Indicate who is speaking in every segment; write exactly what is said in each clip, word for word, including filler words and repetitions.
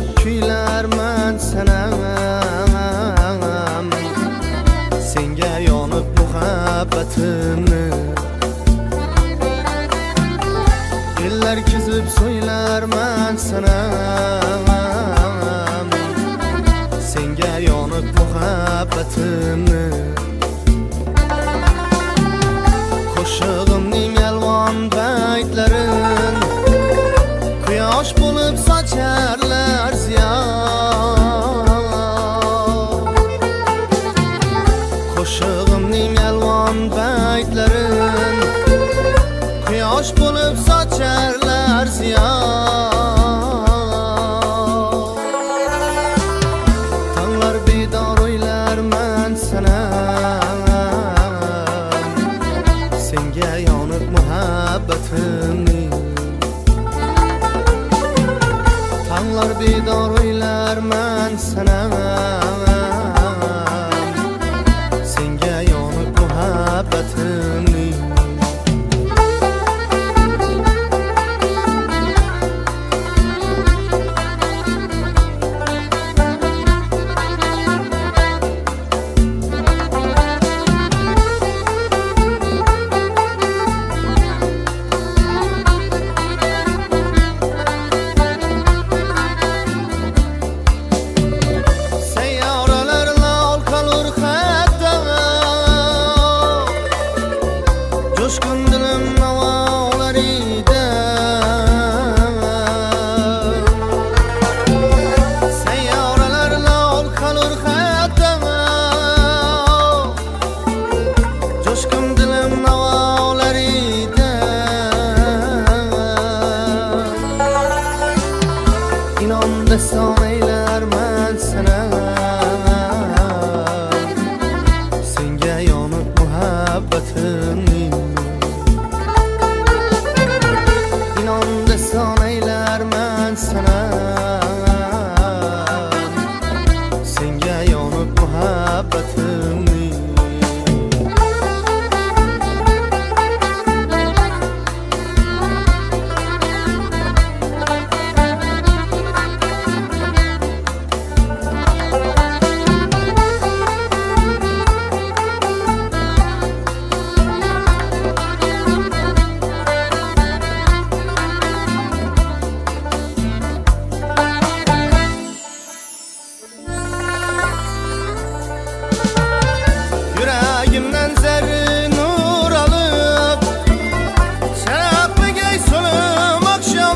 Speaker 1: düşüp kuylarman sanam, senga yonib muhabbatimni. Yillar kuzib so'ylarman sanam, senga yonib muhabbatimni. Qo'shig'imning yolg'on baytlarin quyosh bo'lib socharlar ziyon. Qo'shig'imning yolg'on baytlarin quyosh bo'lib socharlar ziyon. Tonglar bedor o'ylarman sanam, senga yonib muhabbatimni. Tonglar bedor o'ylarman sanam, senga yonib muhabbatimni. İnonda sonaylarman sanam, senga yonib muhabbatimni. İnonda sonaylarman sanam, senga yonib muhabbatimni. Yüreğimden zerre nur alıp şaraplı gey solum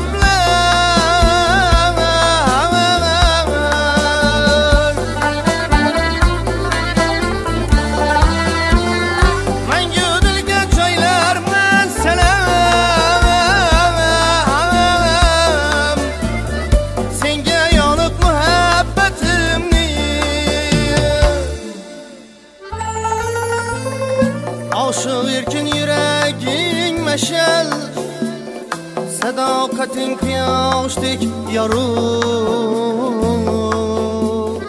Speaker 1: akşamlar. Men güdülge çaylarman selam, senga yonib muhabbatimni. Aşık erkin yüreğin meşel, sadakatin kıyastik yorug.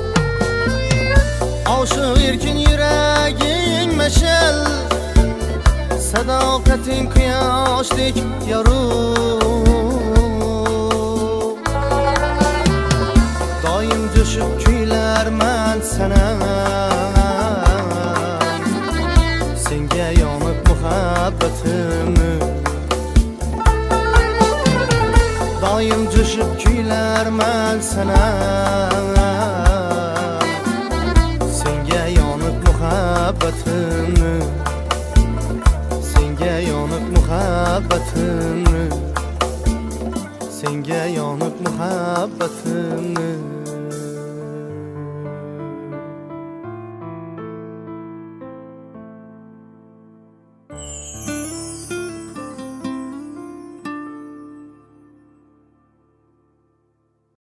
Speaker 1: Aşık erkin yüreğin meşel, sadakatin kıyastik yorug. Doim düşüp kuylarman sanam, senga yonib muhabbatimni. Doim jo'shib kuylarman sanam, senga yonib muhabbatimni. Senga yonib muhabbatimni, senga yonib muhabbatimni.